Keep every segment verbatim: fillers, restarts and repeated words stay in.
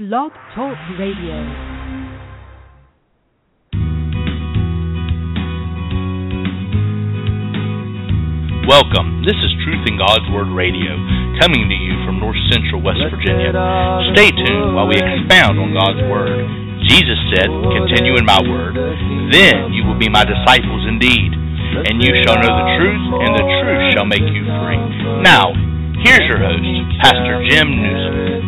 Blog Talk Radio. Welcome. This is Truth in God's Word Radio, coming to you from North Central West Virginia. Stay tuned while we expound on God's Word. Jesus said, "Continue in my word, then you will be my disciples indeed, and you shall know the truth, and the truth shall make you free." Now, here's your host, Pastor Jim Newsom.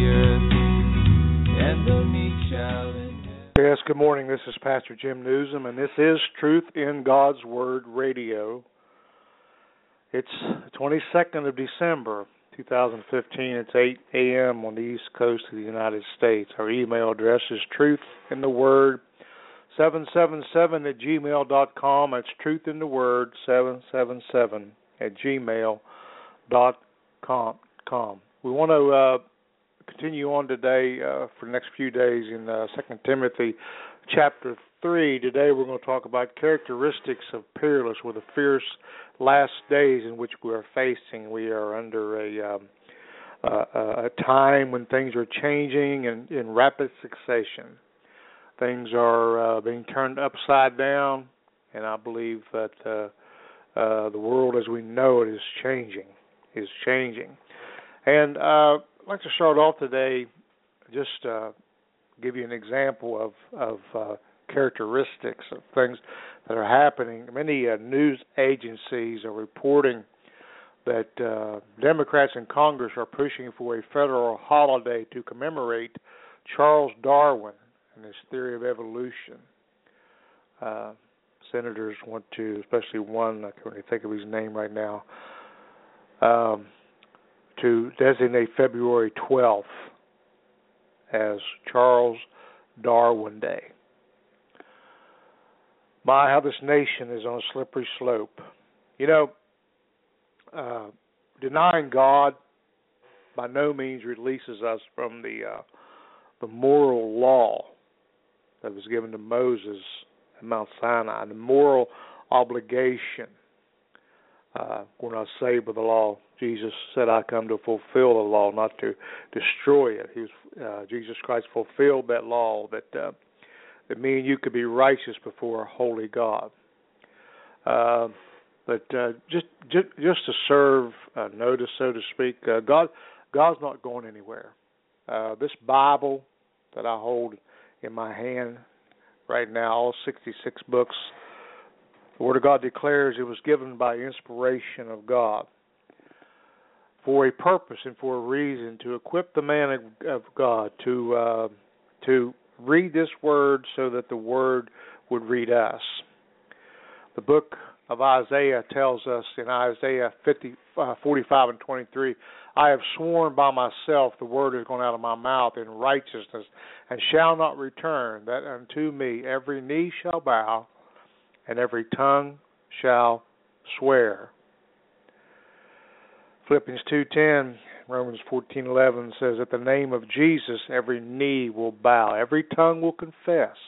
Yes, good morning. This is Pastor Jim Newsom, and this is Truth in God's Word Radio. It's the twenty-second of December, two thousand fifteen. It's eight a.m. on the East Coast of the United States. Our email address is truthintheword seven seven seven at gmail dot com. It's truthintheword seven seven seven at gmail dot com. We want to uh, continue on today uh, for the next few days in uh, Second Timothy chapter three. Today we're going to talk about characteristics of peerless with the fierce last days in which we are facing. We are under a, um, uh, a time when things are changing in, in rapid succession. Things are uh, being turned upside down, and I believe that uh, uh, the world as we know it is changing, is changing. And uh, I'd like to start off today, just uh, give you an example of, of uh, characteristics of things that are happening. Many uh, news agencies are reporting that uh, Democrats in Congress are pushing for a federal holiday to commemorate Charles Darwin and his theory of evolution. Uh, senators want to, especially one, I can't really think of his name right now, um, to designate February twelfth as Charles Darwin Day. My, how this nation is on a slippery slope. You know, uh, denying God by no means releases us from the uh, the moral law that was given to Moses at Mount Sinai, the moral obligation. Uh, we're not saved by the law. Jesus said, "I come to fulfill the law, not to destroy it." He was, uh, Jesus Christ fulfilled that law that uh, that me and you could be righteous before a holy God. Uh, but uh, just, just just to serve uh, notice, so to speak, uh, God God's not going anywhere. Uh, this Bible that I hold in my hand right now, all sixty-six books, the Word of God declares it was given by inspiration of God for a purpose and for a reason, to equip the man of, of God to uh, to read this Word so that the Word would read us. The book of Isaiah tells us in Isaiah fifty, uh, forty-five and twenty-three, "I have sworn by myself, the word is gone out of my mouth in righteousness, and shall not return, that unto me every knee shall bow, and every tongue shall swear." Philippians two ten, Romans fourteen eleven says, "At the name of Jesus, every knee will bow, every tongue will confess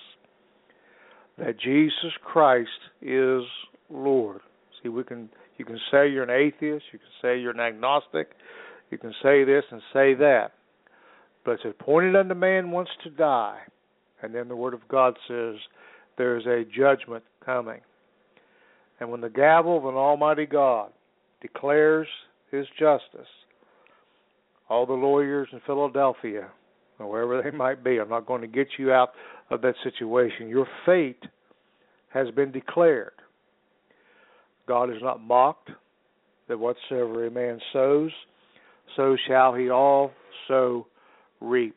that Jesus Christ is Lord." See, we can you can say you're an atheist, you can say you're an agnostic, you can say this and say that, but it's appointed unto man once to die, and then the Word of God says there is a judgment coming. And when the gavel of an almighty God declares His justice, all the lawyers in Philadelphia, or wherever they might be, I'm not going to get you out of that situation. Your fate has been declared. God is not mocked, that whatsoever a man sows, so shall he also reap.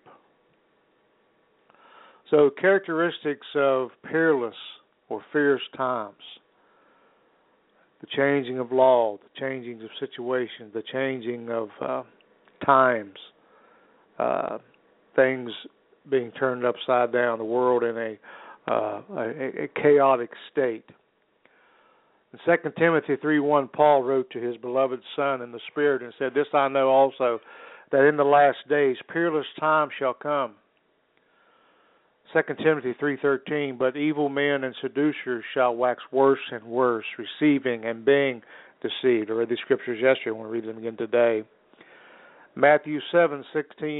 So, characteristics of peerless or fierce times: the changing of law, the changing of situations, the changing of uh, times, uh, things being turned upside down, the world in a, uh, a, a chaotic state. In Second Timothy three one, Paul wrote to his beloved Son in the Spirit and said, "This I know also, that in the last days peerless times shall come." Second Timothy three thirteen, "But evil men and seducers shall wax worse and worse, receiving and being deceived." I read these scriptures yesterday. I want to read them again today. Matthew seven sixteen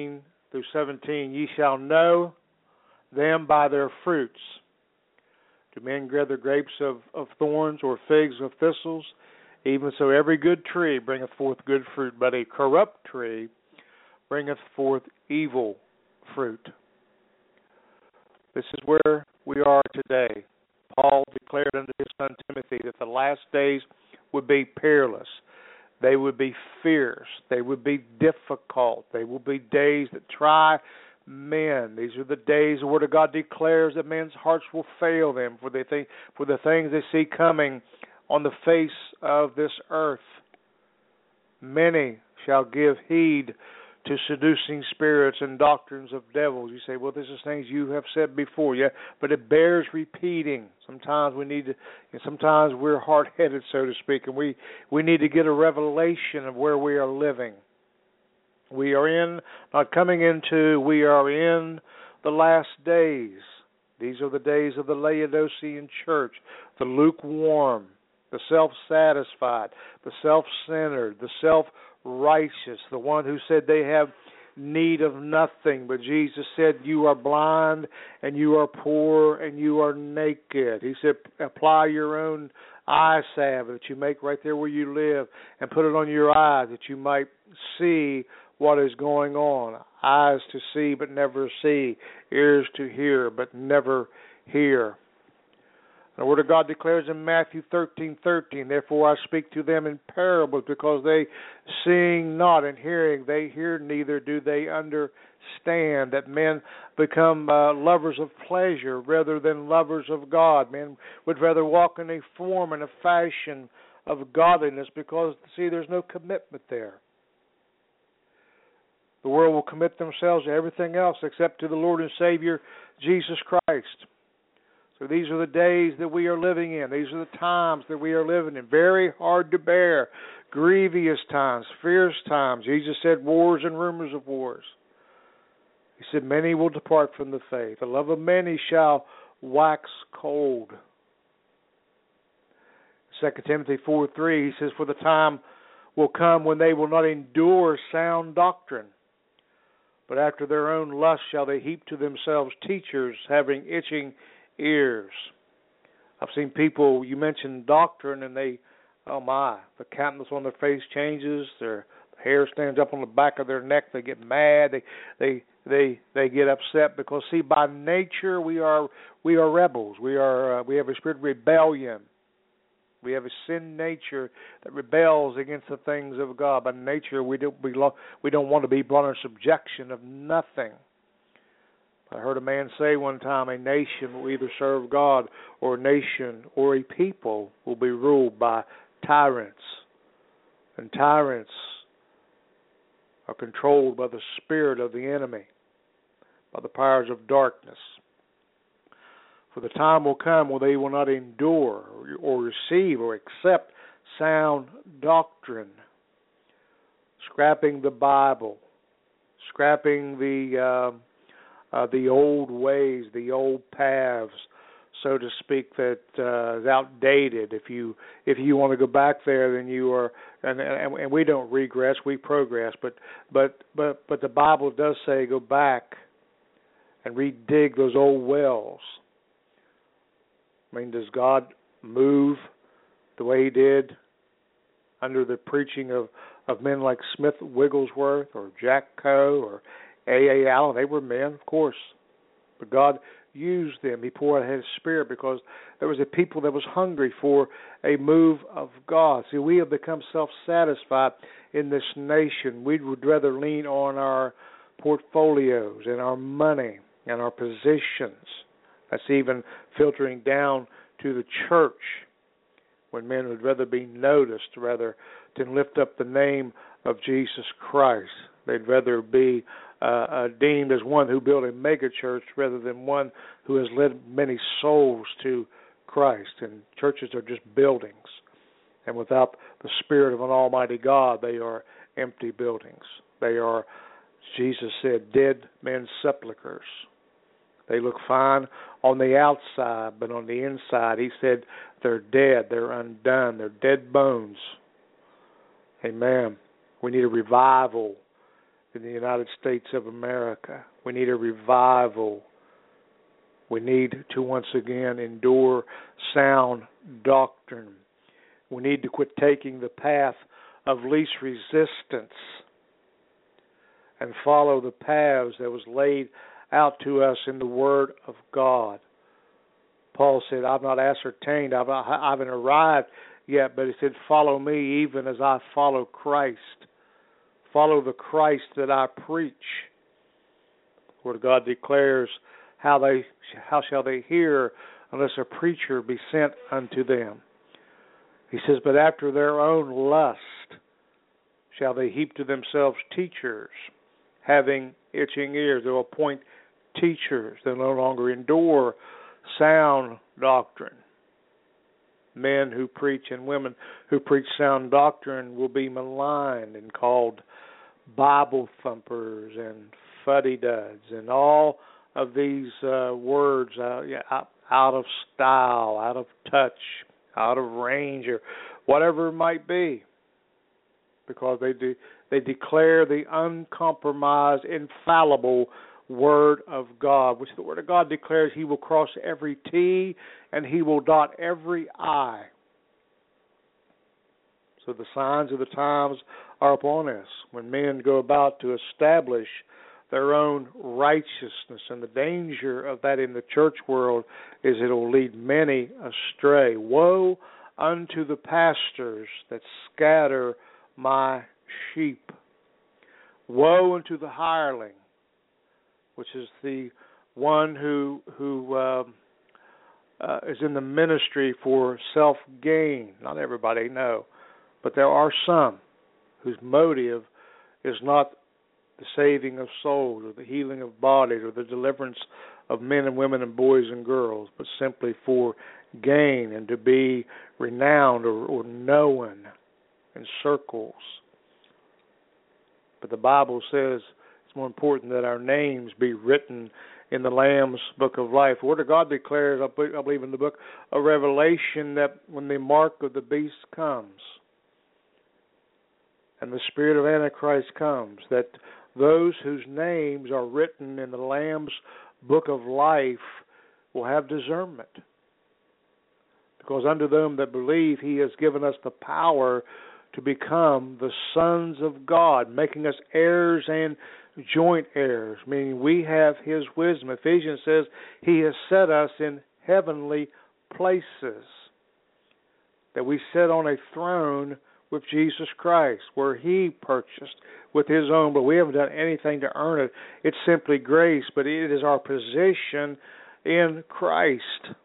through seventeen, ye shall know them by their fruits. Do men gather grapes of, of thorns or figs of thistles? Even so every good tree bringeth forth good fruit, but a corrupt tree bringeth forth evil fruit. This is where we are today. Paul declared unto his son Timothy that the last days would be perilous. They would be fierce. They would be difficult. They will be days that try men. These are the days the Word of God declares that men's hearts will fail them for the, thing, for the things they see coming on the face of this earth. Many shall give heed to seducing spirits and doctrines of devils. You say, well, this is things you have said before, yeah, but it bears repeating. Sometimes we need to, and sometimes we're hard-headed, so to speak, and we, we need to get a revelation of where we are living. We are in, not coming into, we are in the last days. These are the days of the Laodicean church, the lukewarm, the self-satisfied, the self-centered, the self-righteous, the one who said they have need of nothing. But Jesus said, you are blind and you are poor and you are naked. He said, apply your own eye salve that you make right there where you live and put it on your eyes that you might see what is going on. Eyes to see but never see, ears to hear but never hear. The Word of God declares in Matthew thirteen thirteen, therefore I speak to them in parables, because they seeing not and hearing, they hear neither do they understand, that men become uh, lovers of pleasure rather than lovers of God. Men would rather walk in a form and a fashion of godliness because, see, there's no commitment there. The world will commit themselves to everything else except to the Lord and Savior, Jesus Christ. So these are the days that we are living in. These are the times that we are living in. Very hard to bear. Grievous times, fierce times. Jesus said wars and rumors of wars. He said many will depart from the faith. The love of many shall wax cold. Second Timothy four three, he says, for the time will come when they will not endure sound doctrine, but after their own lust shall they heap to themselves teachers having itching ears. I've seen people, you mentioned doctrine, and they, oh my, the countenance on their face changes, their hair stands up on the back of their neck, they get mad, they they they they get upset because, see, by nature we are we are rebels. We are uh, we have a spirit of rebellion. We have a sin nature that rebels against the things of God. By nature, we don't we, lo- we don't want to be brought in subjection of nothing. I heard a man say one time, a nation will either serve God, or a nation or a people will be ruled by tyrants. And tyrants are controlled by the spirit of the enemy, by the powers of darkness. For the time will come when they will not endure or receive or accept sound doctrine, scrapping the Bible, scrapping the... Uh, Uh, the old ways, the old paths, so to speak, that uh, is outdated. If you if you want to go back there, then you are, and, and, and we don't regress, we progress. But but but but the Bible does say go back and redig those old wells. I mean, does God move the way He did under the preaching of, of men like Smith Wigglesworth or Jack Coe or A A Allen? They were men, of course, but God used them. He poured out His Spirit because there was a people that was hungry for a move of God. See, we have become self-satisfied in this nation. We would rather lean on our portfolios and our money and our positions. That's even filtering down to the church, when men would rather be noticed rather than lift up the name of Jesus Christ. They'd rather be uh, uh, deemed as one who built a mega church rather than one who has led many souls to Christ. And churches are just buildings. And without the Spirit of an Almighty God, they are empty buildings. They are, Jesus said, dead men's sepulchres. They look fine on the outside, but on the inside, He said, they're dead, they're undone, they're dead bones. Amen. We need a revival in the United States of America. We need a revival. We need to once again endure sound doctrine. We need to quit taking the path of least resistance and follow the paths that was laid out to us in the Word of God. Paul said, I've not ascertained, I've not, I haven't arrived yet, but he said, follow me even as I follow Christ. Follow the Christ that I preach. The Word of God declares, how they how shall they hear unless a preacher be sent unto them? He says, but after their own lust shall they heap to themselves teachers, having itching ears. They'll appoint teachers. They'll no longer endure sound doctrine. Men who preach and women who preach sound doctrine will be maligned and called Bible thumpers and fuddy-duds and all of these uh, words uh, out of style, out of touch, out of range, or whatever it might be, because they do, they declare the uncompromised, infallible Word of God, which the Word of God declares He will cross every T and He will dot every I. So the signs of the times are upon us when men go about to establish their own righteousness, and the danger of that in the church world is it will lead many astray. Woe unto the pastors that scatter my sheep. Woe unto the hireling, which is the one who who uh, uh, is in the ministry for self-gain. Not everybody, no, but there are some whose motive is not the saving of souls or the healing of bodies or the deliverance of men and women and boys and girls, but simply for gain and to be renowned or, or known in circles. But the Bible says it's more important that our names be written in the Lamb's Book of Life. The Word of God declares, I believe in the book of Revelation, that when the mark of the beast comes and the spirit of Antichrist comes, that those whose names are written in the Lamb's Book of Life will have discernment. Because unto them that believe, He has given us the power to become the sons of God, making us heirs and joint heirs, meaning we have His wisdom. Ephesians says He has set us in heavenly places, that we sit on a throne with Jesus Christ, where He purchased with His own, but we haven't done anything to earn it. It's simply grace, but it is our position in Christ.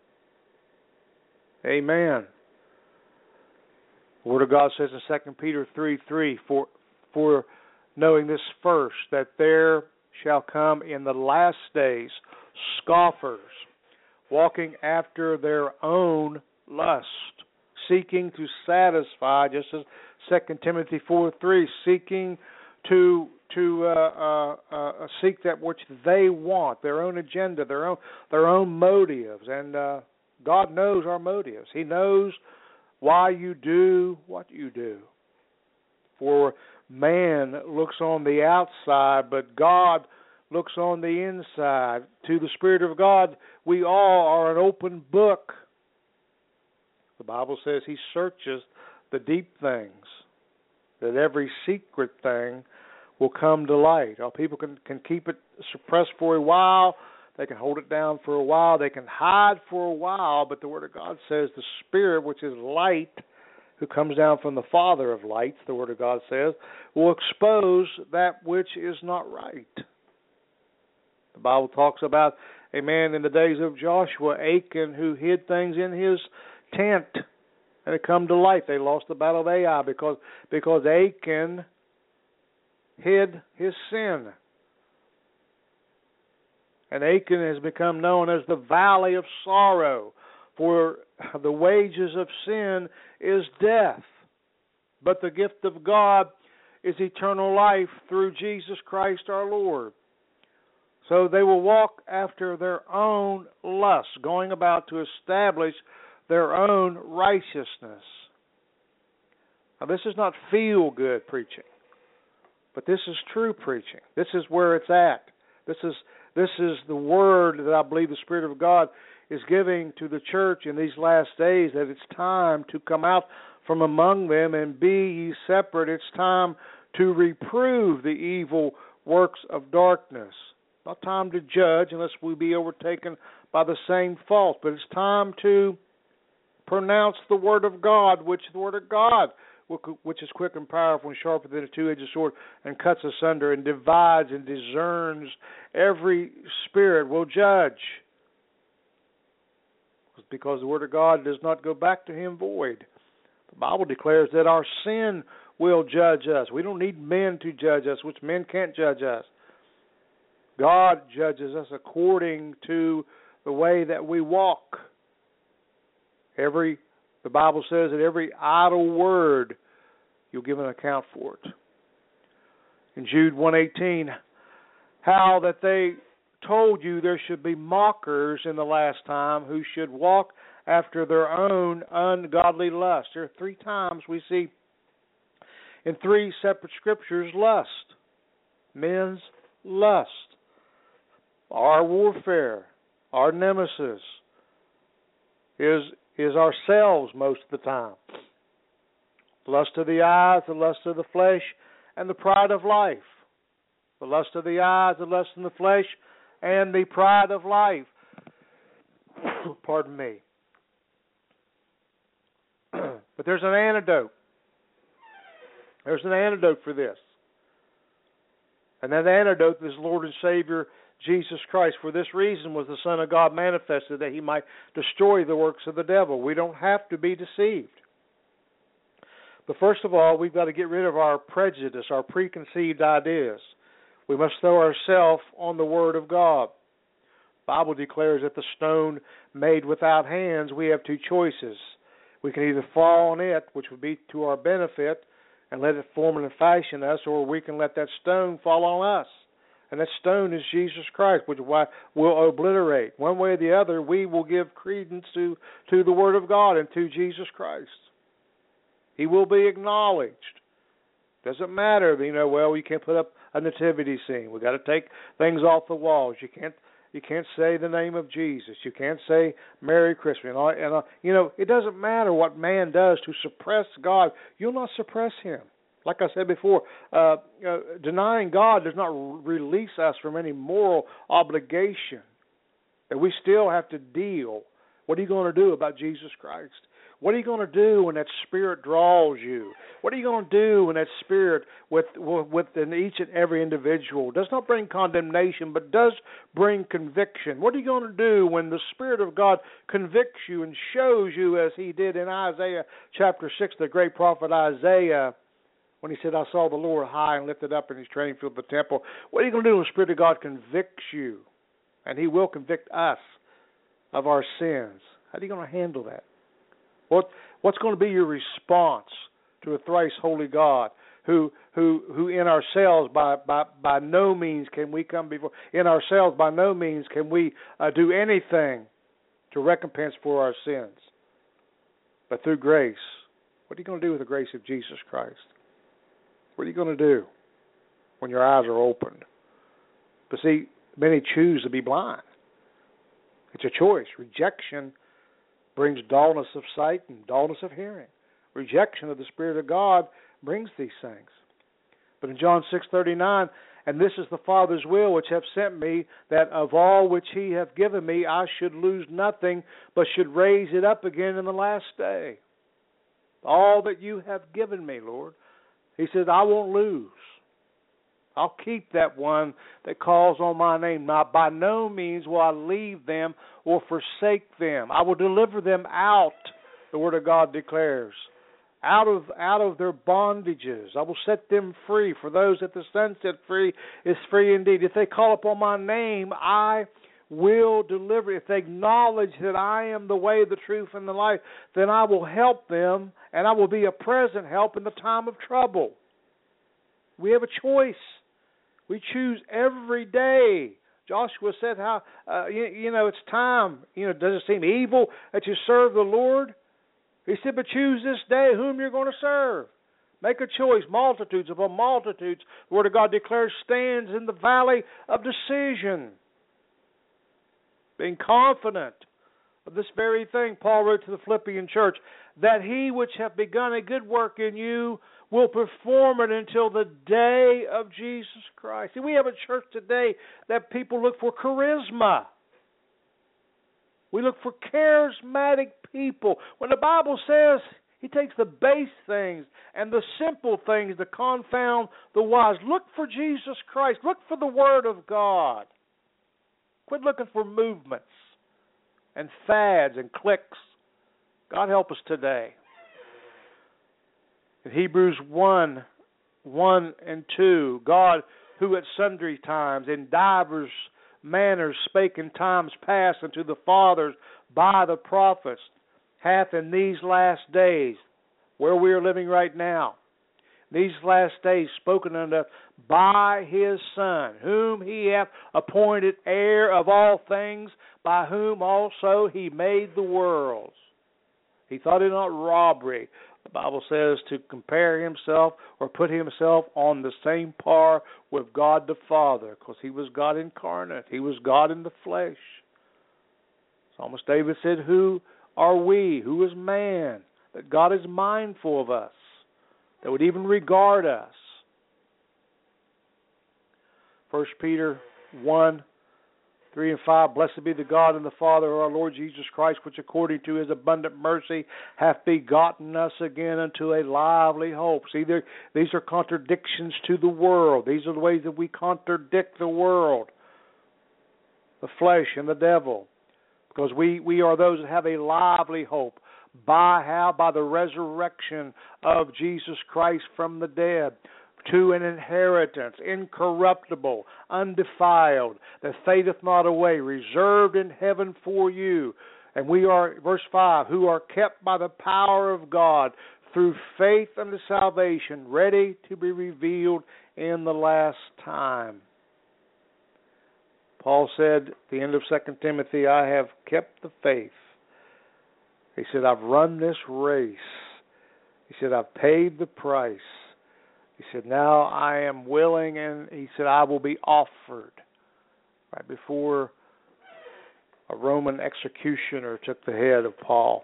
Amen. The Word of God says in Second Peter three three, for, for knowing this first, that there shall come in the last days scoffers, walking after their own lust, seeking to satisfy, just as Second Timothy four three, seeking to to uh, uh, uh, seek that which they want, their own agenda, their own their own motives. And uh, God knows our motives. He knows why you do what you do. For man looks on the outside, but God looks on the inside. To the Spirit of God, we all are an open book. The Bible says He searches the deep things, that every secret thing will come to light. Our people can, can keep it suppressed for a while. They can hold it down for a while. They can hide for a while. But the Word of God says the Spirit, which is light, who comes down from the Father of lights, the Word of God says, will expose that which is not right. The Bible talks about a man in the days of Joshua, Achan, who hid things in his tent, and it come to light. They lost the battle of Ai because because Achan hid his sin. And Achan has become known as the Valley of Sorrow, for the wages of sin is death, but the gift of God is eternal life through Jesus Christ our Lord. So they will walk after their own lusts, going about to establish their own righteousness. Now, this is not feel-good preaching. But this is true preaching. This is where it's at. This is this is the word that I believe the Spirit of God is giving to the church in these last days, that it's time to come out from among them and be ye separate. It's time to reprove the evil works of darkness. Not time to judge unless we be overtaken by the same fault, but it's time to pronounce the Word of God, which the Word of God, which is quick and powerful and sharper than a two-edged sword, and cuts asunder and divides and discerns every spirit, will judge. Because the Word of God does not go back to Him void. The Bible declares that our sin will judge us. We don't need men to judge us, which men can't judge us. God judges us according to the way that we walk. Every, the Bible says that every idle word, you'll give an account for it. In Jude one eighteen, how that they told you there should be mockers in the last time who should walk after their own ungodly lust. There are three times we see in three separate scriptures lust. Men's lust. Our warfare, our nemesis is is ourselves most of the time. The lust of the eyes, the lust of the flesh, and the pride of life. The lust of the eyes, the lust of the flesh, and the pride of life. Pardon me. But there's an antidote. There's an antidote for this. And that antidote is Lord and Savior Jesus Christ. For this reason was the Son of God manifested, that He might destroy the works of the devil. We don't have to be deceived. But first of all, we've got to get rid of our prejudice, our preconceived ideas. We must throw ourselves on the Word of God. The Bible declares that the stone made without hands, we have two choices. We can either fall on it, which would be to our benefit, and let it form and fashion us, or we can let that stone fall on us. And that stone is Jesus Christ, which will obliterate. One way or the other, we will give credence to, to the Word of God and to Jesus Christ. He will be acknowledged. Doesn't matter, you know, well, you can't put up a nativity scene. We've got to take things off the walls. You can't you can't say the name of Jesus. You can't say Merry Christmas. And, all, and all, you know, it doesn't matter what man does to suppress God. You'll not suppress Him. Like I said before, uh, uh, denying God does not release us from any moral obligation. And we still have to deal. What are you going to do about Jesus Christ? What are you going to do when that Spirit draws you? What are you going to do when that Spirit with, within each and every individual does not bring condemnation, but does bring conviction? What are you going to do when the Spirit of God convicts you and shows you, as He did in Isaiah chapter six, the great prophet Isaiah, when he said, I saw the Lord high and lifted up, and His train filled the temple? What are you going to do when the Spirit of God convicts you? And He will convict us of our sins. How are you going to handle that? What what's going to be your response to a thrice holy God who who who in ourselves by by by no means can we come before in ourselves by no means can we uh, do anything to recompense for our sins, but through grace. What are you going to do with the grace of Jesus Christ? What are you going to do when your eyes are opened? But see, many choose to be blind. It's a choice. Rejection brings dullness of sight and dullness of hearing. Rejection of the Spirit of God brings these things. But in John six thirty-nine, and this is the Father's will which hath sent me, that of all which He hath given me I should lose nothing, but should raise it up again in the last day. All that you have given me, Lord. He said, I won't lose. I'll keep that one that calls on my name. Now, by no means will I leave them or forsake them. I will deliver them out, the Word of God declares, out of out of their bondages. I will set them free. For those that the Son set free is free indeed. If they call upon my name, I will deliver. If they acknowledge that I am the way, the truth, and the life, then I will help them, and I will be a present help in the time of trouble. We have a choice. We choose every day. Joshua said, "How uh, you, you know it's time. You know, does it seem evil that you serve the Lord?" He said, "But choose this day whom you're going to serve." Make a choice. Multitudes upon multitudes, the Word of God declares, stands in the valley of decision. Being confident of this very thing, Paul wrote to the Philippian church, that he which hath begun a good work in you will perform it until the day of Jesus Christ. See, we have a church today that people look for charisma. We look for charismatic people. When the Bible says He takes the base things and the simple things to confound the wise. Look for Jesus Christ. Look for the Word of God. Quit looking for movements and fads and cliques. God help us today. In Hebrews one, one and two, God, who at sundry times in divers manners spake in times past unto the fathers by the prophets, hath in these last days, where we are living right now, these last days spoken unto us by His Son, whom He hath appointed heir of all things, by whom also He made the worlds. He thought it not robbery, the Bible says, to compare Himself or put Himself on the same par with God the Father, because He was God incarnate. He was God in the flesh. Psalmist David said, who are we? Who is man? That God is mindful of us, that would even regard us. First Peter one, three and five, blessed be the God and the Father of our Lord Jesus Christ, which according to His abundant mercy hath begotten us again unto a lively hope. See, there, these are contradictions to the world. These are the ways that we contradict the world, the flesh and the devil. Because we, we are those that have a lively hope. By how? By the resurrection of Jesus Christ from the dead, to an inheritance, incorruptible, undefiled, that fadeth not away, reserved in heaven for you. And we are, verse five, who are kept by the power of God through faith unto salvation, ready to be revealed in the last time. Paul said at the end of Second Timothy, I have kept the faith. He said, I've run this race. He said, I've paid the price. He said, now I am willing, and he said, I will be offered. Right before a Roman executioner took the head of Paul.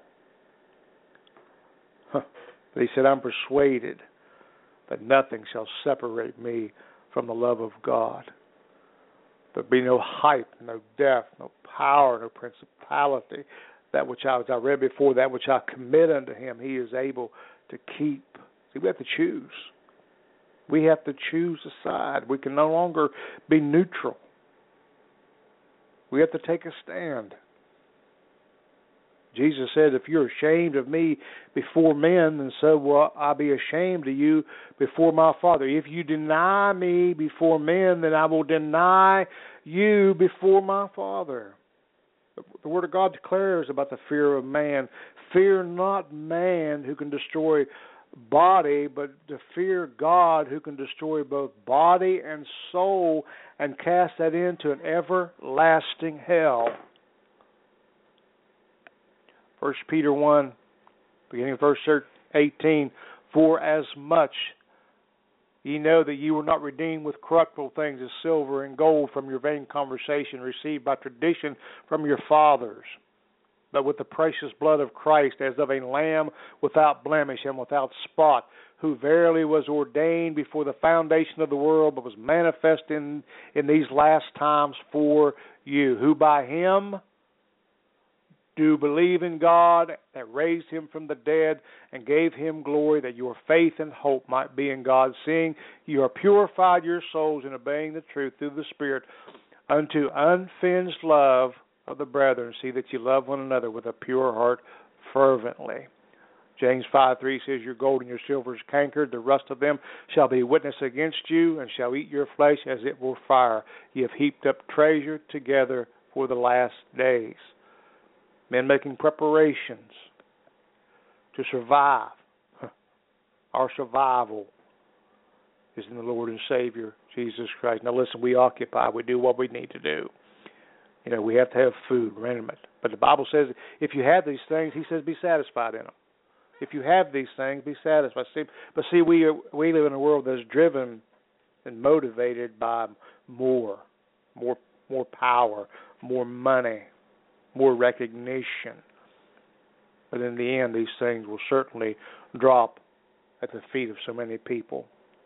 But he said, I'm persuaded that nothing shall separate me from the love of God. There be no height, no depth, no power, no principality. That which I, as I read before, that which I commit unto Him, He is able to keep. See, we have to choose. We have to choose a side. We can no longer be neutral. We have to take a stand. Jesus said, if you're ashamed of me before men, then so will I be ashamed of you before my Father. If you deny me before men, then I will deny you before my Father. The Word of God declares about the fear of man. Fear not man who can destroy body, but to fear God who can destroy both body and soul and cast that into an everlasting hell. First Peter one, beginning of verse eighteen, for as much ye know that ye were not redeemed with corruptible things as silver and gold from your vain conversation received by tradition from your fathers, but with the precious blood of Christ, as of a lamb without blemish and without spot, who verily was ordained before the foundation of the world, but was manifest in, in these last times for you, who by Him do believe in God that raised Him from the dead and gave Him glory, that your faith and hope might be in God, seeing you are purified your souls in obeying the truth through the Spirit unto unfeigned love of the brethren. See that you love one another with a pure heart fervently. James five three says, your gold and your silver is cankered, the rust of them shall be witness against you, and shall eat your flesh as it were fire. Ye have heaped up treasure together for the last days. Men making preparations to survive. Our survival is in the Lord and Savior, Jesus Christ. Now listen, we occupy, we do what we need to do. You know, we have to have food, raiment. But the Bible says if you have these things, He says be satisfied in them. If you have these things, be satisfied. See, but see, we are, we live in a world that's driven and motivated by more, more, more power, more money, more recognition. But in the end, these things will certainly drop at the feet of so many people.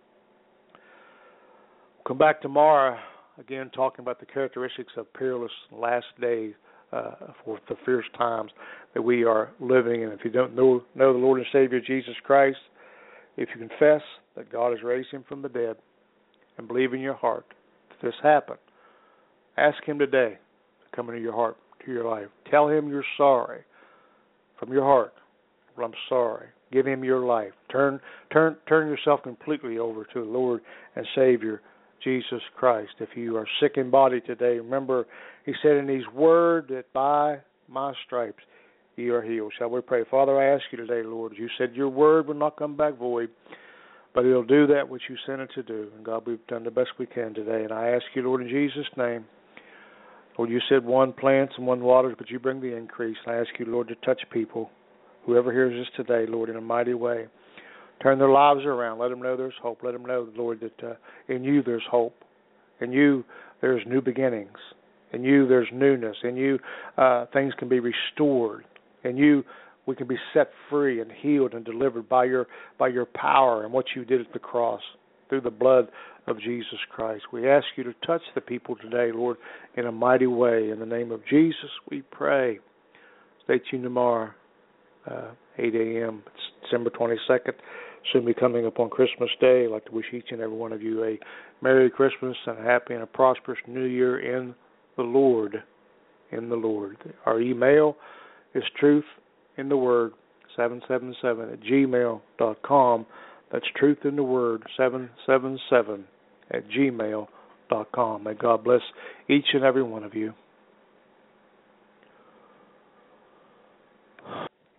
We'll come back tomorrow, again, talking about the characteristics of peerless last days uh, for the fierce times that we are living in. If you don't know, know the Lord and Savior Jesus Christ, if you confess that God has raised him from the dead and believe in your heart that this happened, ask him today to come into your heart, to your life. Tell him you're sorry from your heart. Well, I'm sorry. Give him your life. Turn, turn, turn yourself completely over to the Lord and Savior Jesus Christ. If you are sick in body today, remember he said in his word that by my stripes you are healed. Shall we pray? Father, I ask you today, Lord, you said your word will not come back void, but it'll do that which you sent it to do. And God, we've done the best we can today. And I ask you, Lord, in Jesus' name, Lord, you said one plants and one waters, but you bring the increase. And I ask you, Lord, to touch people, whoever hears this today, Lord, in a mighty way. Turn their lives around. Let them know there's hope. Let them know, Lord, that uh, in you there's hope. In you there's new beginnings. In you there's newness. In you uh, things can be restored. In you we can be set free and healed and delivered by your by your power and what you did at the cross through the blood of Jesus Christ. We ask you to touch the people today, Lord, in a mighty way. In the name of Jesus, we pray. Stay tuned tomorrow, uh, eight a.m. It's December twenty-second. Soon be coming up on Christmas Day. I'd like to wish each and every one of you a Merry Christmas and a happy and a prosperous New Year in the Lord. In the Lord. Our email is truth in the word seven seven seven at gmail dot com. That's truth in the word seven seven seven at gmail dot com. May God bless each and every one of you.